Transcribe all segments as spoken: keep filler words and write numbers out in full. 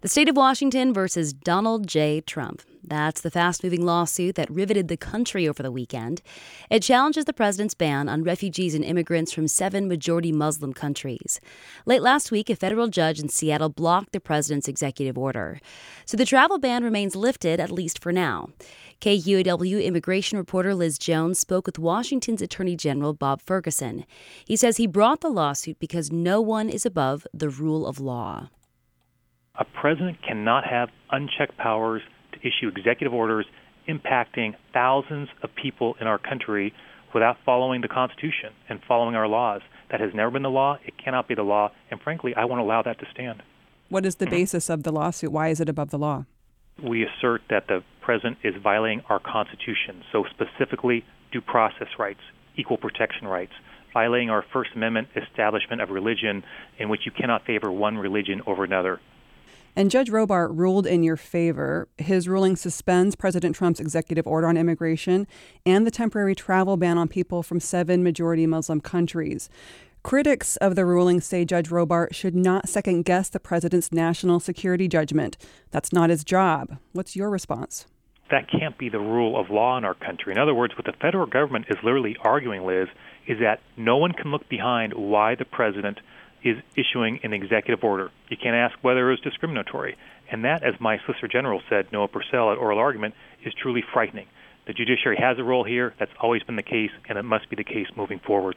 The state of Washington versus Donald J. Trump. That's the fast-moving lawsuit that riveted the country over the weekend. It challenges the president's ban on refugees and immigrants from seven majority Muslim countries. Late last week, a federal judge in Seattle blocked the president's executive order. So the travel ban remains lifted, at least for now. K U O W immigration reporter Liz Jones spoke with Washington's Attorney General Bob Ferguson. He says he brought the lawsuit because no one is above the rule of law. A president cannot have unchecked powers to issue executive orders impacting thousands of people in our country without following the Constitution and following our laws. That has never been the law. It cannot be the law. And frankly, I won't allow that to stand. What is the Mm-hmm. basis of the lawsuit? Why is it above the law? We assert that the president is violating our Constitution, so specifically due process rights, equal protection rights, violating our First Amendment establishment of religion in which you cannot favor one religion over another. And Judge Robart ruled in your favor. His ruling suspends President Trump's executive order on immigration and the temporary travel ban on people from seven majority Muslim countries. Critics of the ruling say Judge Robart should not second-guess the president's national security judgment. That's not his job. What's your response? That can't be the rule of law in our country. In other words, what the federal government is literally arguing, Liz, is that no one can look behind why the president is issuing an executive order. You can't ask whether it was discriminatory. And that, as my Solicitor General said, Noah Purcell, at oral argument, is truly frightening. The judiciary has a role here. That's always been the case, and it must be the case moving forward.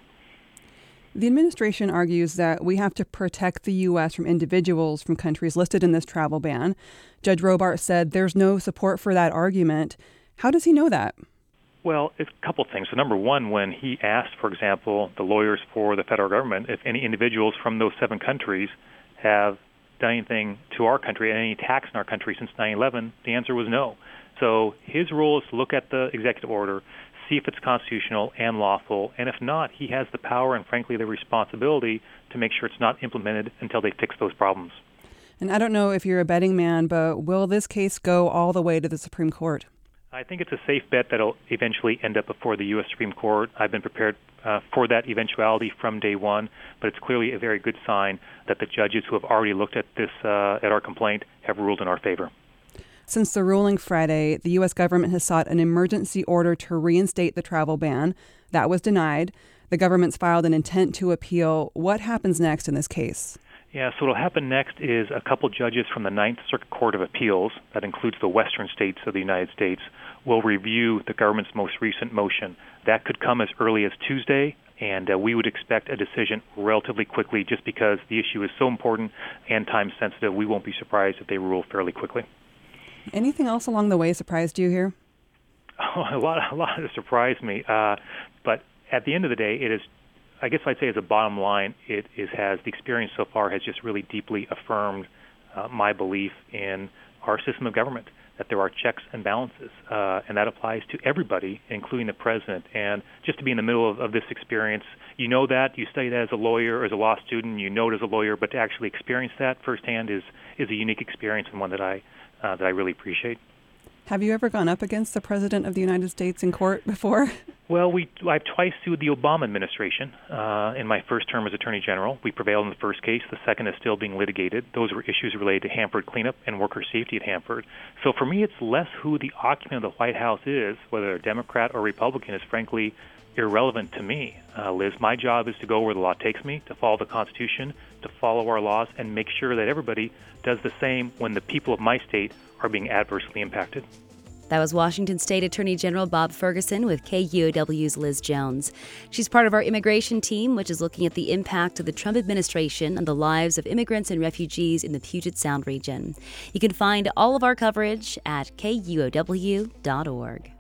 The administration argues that we have to protect the U S from individuals from countries listed in this travel ban. Judge Robart said there's no support for that argument. How does he know that? Well, it's a couple things. So number one, when he asked, for example, the lawyers for the federal government if any individuals from those seven countries have done anything to our country, any attacks in our country since nine eleven, the answer was no. So his role is to look at the executive order, see if it's constitutional and lawful, and if not, he has the power and, frankly, the responsibility to make sure it's not implemented until they fix those problems. And I don't know if you're a betting man, but will this case go all the way to the Supreme Court? I think it's a safe bet that it'll eventually end up before the U S Supreme Court. I've been prepared uh, for that eventuality from day one, but it's clearly a very good sign that the judges who have already looked at this, uh, at our complaint, have ruled in our favor. Since the ruling Friday, the U S government has sought an emergency order to reinstate the travel ban. That was denied. The government's filed an intent to appeal. What happens next in this case? Yeah, so what will happen next is a couple judges from the Ninth Circuit Court of Appeals, that includes the western states of the United States, will review the government's most recent motion. That could come as early as Tuesday, and uh, we would expect a decision relatively quickly just because the issue is so important and time-sensitive. We won't be surprised if they rule fairly quickly. Anything else along the way surprised you here? Oh, a lot, a lot has surprised me. Uh, but at the end of the day, it is, I guess I'd say as a bottom line, it is has the experience so far has just really deeply affirmed uh, my belief in our system of government, that there are checks and balances, uh, and that applies to everybody, including the president. And just to be in the middle of, of this experience, you know that, you study that as a lawyer or as a law student, you know it as a lawyer, but to actually experience that firsthand is, is a unique experience and one that I uh, that I really appreciate. Have you ever gone up against the President of the United States in court before? Well, we I've twice sued the Obama administration uh, in my first term as Attorney General. We prevailed in the first case. The second is still being litigated. Those were issues related to Hanford cleanup and worker safety at Hanford. So for me, it's less who the occupant of the White House is, whether a Democrat or Republican, is frankly irrelevant to me. Uh, Liz, my job is to go where the law takes me, to follow the Constitution, to follow our laws, and make sure that everybody does the same when the people of my state are being adversely impacted. That was Washington State Attorney General Bob Ferguson with K U O W's Liz Jones. She's part of our immigration team, which is looking at the impact of the Trump administration on the lives of immigrants and refugees in the Puget Sound region. You can find all of our coverage at K U O W dot org.